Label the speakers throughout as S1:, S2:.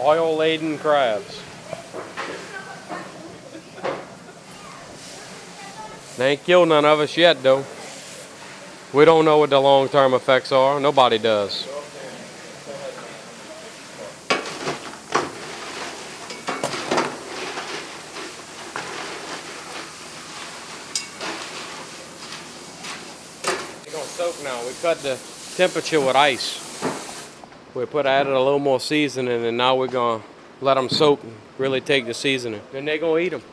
S1: Oil-laden crabs. They ain't killed none of us yet, though. We don't know what the long-term effects are. Nobody does. They're gonna soak now. We cut the temperature with ice. We added a little more seasoning, and now we're gonna let them soak and really take the seasoning. Then they're gonna eat them.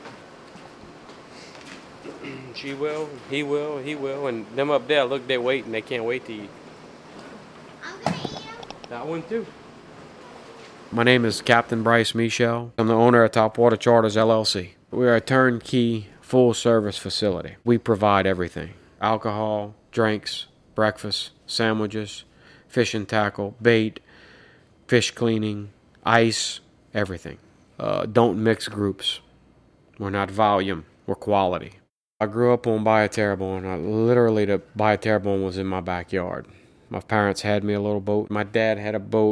S1: She will, he will, and them up there, look, they're waiting. They can't wait to eat.
S2: I'm gonna eat them.
S1: That one too. My name is Captain Bryce Michel. I'm the owner of Topwater Charters LLC. We're a turnkey, full-service facility. We provide everything: alcohol, drinks, breakfast, sandwiches, fishing tackle, bait, fish cleaning, ice, everything. Don't mix groups. We're not volume. We're quality. I grew up on Bayou Terrebonne. Literally, the Bayou Terrebonne was in my backyard. My parents had me a little boat. My dad had a boat.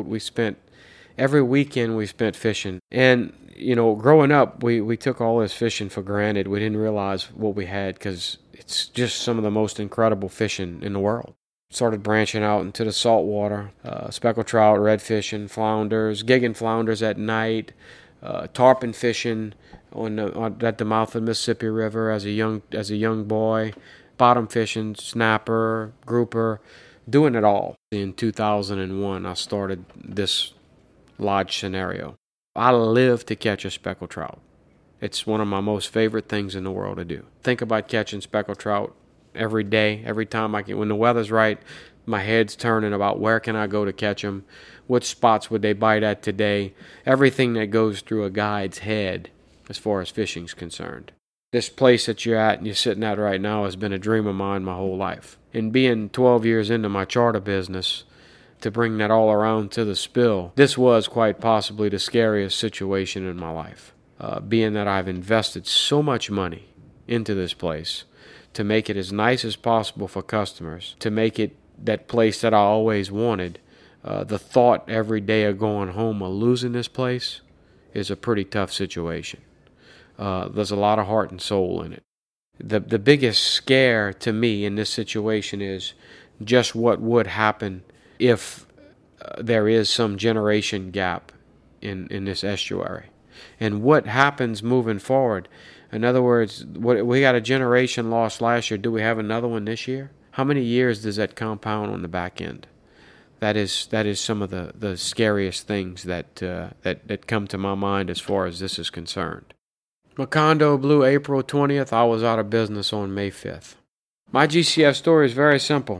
S1: Every weekend we spent fishing. And, growing up, we took all this fishing for granted. We didn't realize what we had because it's just some of the most incredible fishing in the world. Started branching out into the saltwater, speckled trout, redfishing, flounders, gigging flounders at night, tarpon fishing at the mouth of the Mississippi River as a young boy, bottom fishing, snapper, grouper, doing it all. In 2001, I started this lodge scenario. I live to catch a speckled trout. It's one of my most favorite things in the world to do. Think about catching speckled trout every day, every time I can. When the weather's right, my head's turning about where can I go to catch them, which spots would they bite at today, everything that goes through a guide's head as far as fishing's concerned. This place that you're at and you're sitting at right now has been a dream of mine my whole life. And being 12 years into my charter business, to bring that all around to the spill, this was quite possibly the scariest situation in my life. Being that I've invested so much money into this place to make it as nice as possible for customers, to make it that place that I always wanted, the thought every day of going home or losing this place is a pretty tough situation. There's a lot of heart and soul in it. The biggest scare to me in this situation is just what would happen if there is some generation gap in this estuary. And what happens moving forward. In other words, we got a generation lost last year. Do we have another one this year? How many years does that compound on the back end? That is some of the scariest things that come to my mind as far as this is concerned. My condo blew April 20th. I was out of business on May 5th. My GCF story is very simple.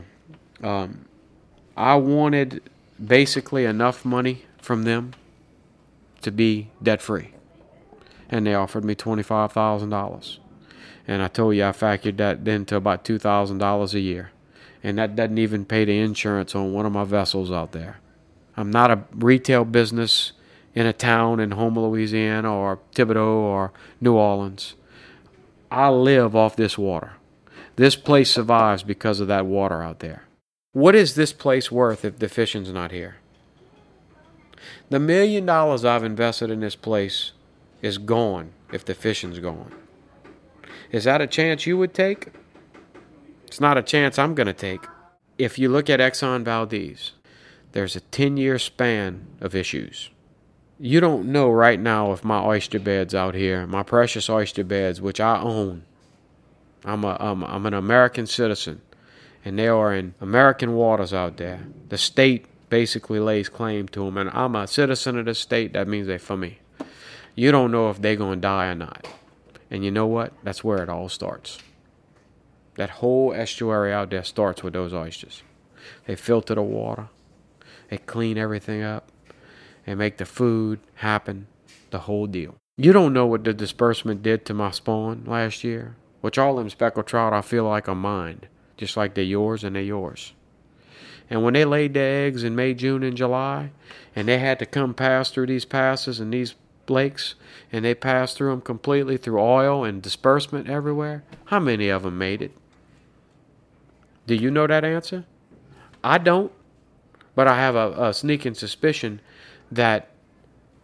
S1: I wanted basically enough money from them to be debt-free. And they offered me $25,000. And I told you I factored that then to about $2,000 a year. And that doesn't even pay the insurance on one of my vessels out there. I'm not a retail business in a town in Houma, Louisiana, or Thibodaux, or New Orleans. I live off this water. This place survives because of that water out there. What is this place worth if the fishing's not here? The $1 million I've invested in this place is gone if the fishing's gone. Is that a chance you would take? It's not a chance I'm going to take. If you look at Exxon Valdez, there's a 10-year span of issues. You don't know right now if my oyster beds out here, my precious oyster beds, which I own, I'm an American citizen, and they are in American waters out there. The state basically lays claim to them, and I'm a citizen of the state. That means they're for me. You don't know if they're going to die or not. And you know what? That's where it all starts. That whole estuary out there starts with those oysters. They filter the water. They clean everything up. They make the food happen, the whole deal. You don't know what the disbursement did to my spawn last year, which all them speckled trout I feel like are mine, just like they're yours and they're yours. And when they laid their eggs in May, June, and July, and they had to come pass through these passes and these lakes, and they passed through them completely through oil and disbursement everywhere, how many of them made it? Do you know that answer? I don't, but I have a sneaking suspicion that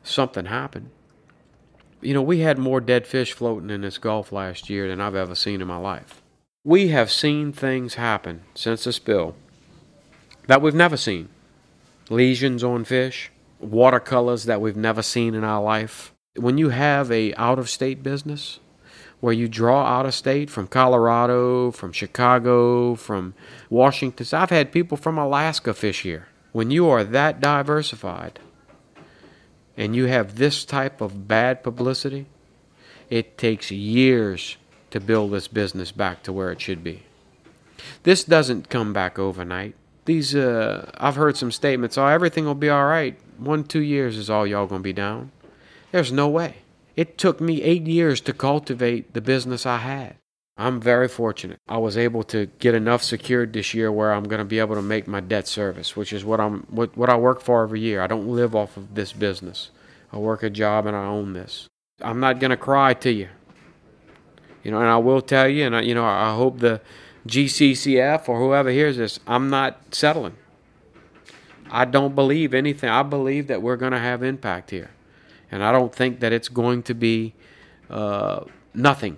S1: something happened. We had more dead fish floating in this Gulf last year than I've ever seen in my life. We have seen things happen since the spill that we've never seen. Lesions on fish, watercolors that we've never seen in our life. When you have a out-of-state business where you draw out of state from Colorado, from Chicago, from Washington. I've had people from Alaska fish here. When you are that diversified and you have this type of bad publicity, it takes years to build this business back to where it should be. This doesn't come back overnight. I've heard some statements, everything will be all right. 1-2 years is all y'all going to be down. There's no way. It took me 8 years to cultivate the business I had. I'm very fortunate. I was able to get enough secured this year where I'm going to be able to make my debt service, which is what I work for every year. I don't live off of this business. I work a job and I own this. I'm not going to cry to you. And I will tell you, and I hope the GCCF or whoever hears this, I'm not settling. I don't believe anything. I believe that we're going to have impact here. And I don't think that it's going to be nothing.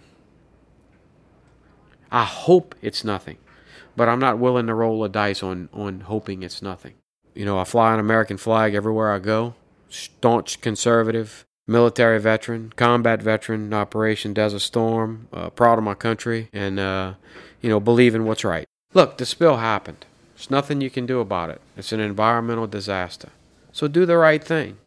S1: I hope it's nothing. But I'm not willing to roll the dice on hoping it's nothing. I fly an American flag everywhere I go. Staunch conservative, military veteran, combat veteran, Operation Desert Storm, proud of my country, and, believe in what's right. Look, the spill happened. There's nothing you can do about it. It's an environmental disaster. So do the right thing.